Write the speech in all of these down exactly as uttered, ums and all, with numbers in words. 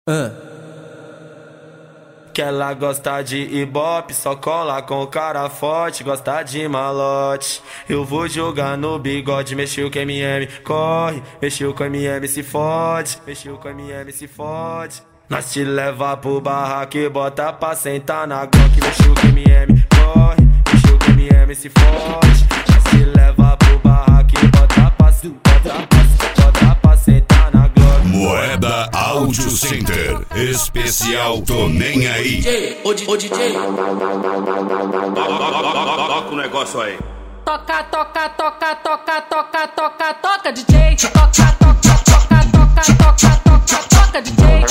Uh. Que ela gosta de ibope, só cola com cara forte, gosta de malote. Eu vou jogar no bigode, mexeu com M M, corre, mexeu com M M, se fode, mexeu com M M, se fode. Nós te leva pro barraco e bota pra sentar na Glock, mexeu com M M, corre, mexeu com M M, se fode. Nós te leva pro barraco e bota pra, bota pra, bota pra sentar na Glock. Moeda Audio Center, especial Tô Nem Aí. D J, ô D J, toca o negócio aí. Toca, toca, toca, toca, toca, toca, toca, D J. Toca, toca, toca, toca, toca, toca, toca, D J.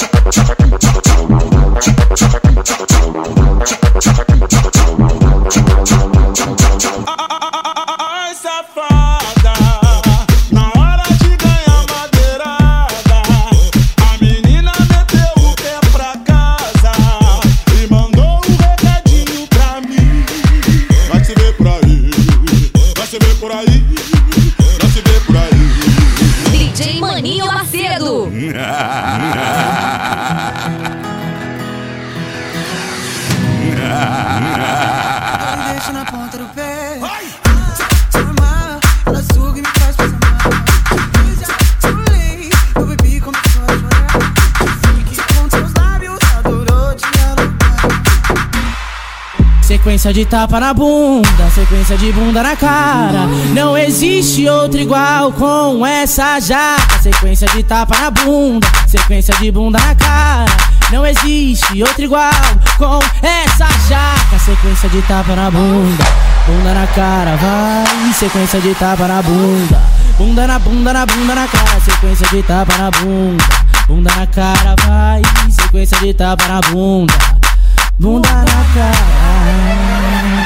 Ai, safada, na hora de ganhar madeirada, a menina meteu o pé pra casa e mandou um recadinho pra mim. Vai se ver por aí, vai se ver por aí, vai se ver por aí. D J Maninho Macedo. Me deixa na ponta do pé. Ela suga e me faz passar mal. Eu já pulei, eu bebi, começou a chorar. Fique com seus lábios, adorou dialogar. Sequência de tapa na bunda, sequência de bunda na cara. Não existe outro igual com essa jaca. Sequência de tapa na bunda, sequência de bunda na cara. Não existe outro igual com essa jaca. Sequência de tapa na bunda, bunda na cara, vai. Sequência de tapa na bunda, bunda na bunda, na bunda na cara. Sequência de tapa na bunda, bunda na cara, vai. Sequência de tapa na bunda, bunda na cara.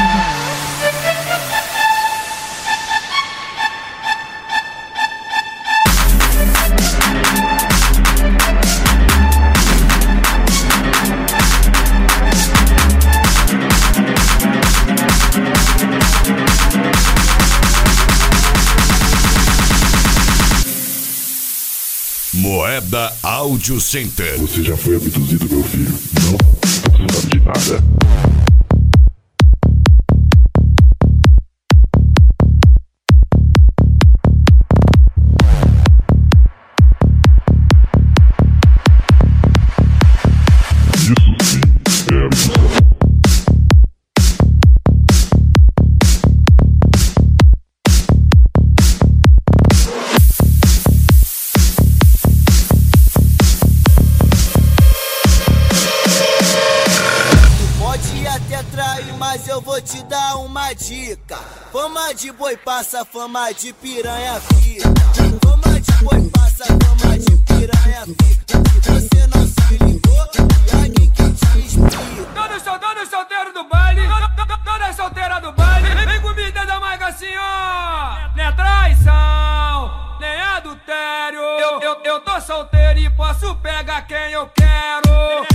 Moeda Audio Center. Você já foi abduzido, meu filho? Não? Você não sabe de nada. Isso sim é abdução. Mas eu vou te dar uma dica. Fama de boi passa, fama de piranha fica. Fama de boi passa, fama de piranha fica. Se você não se ligou, e alguém que te explica. Todos são todos solteiros do baile, todas solteiras do baile. Vem comigo da marca assim, ó. Nem é traição, nem adultério. Eu, eu, eu tô solteiro e posso pegar quem eu quero.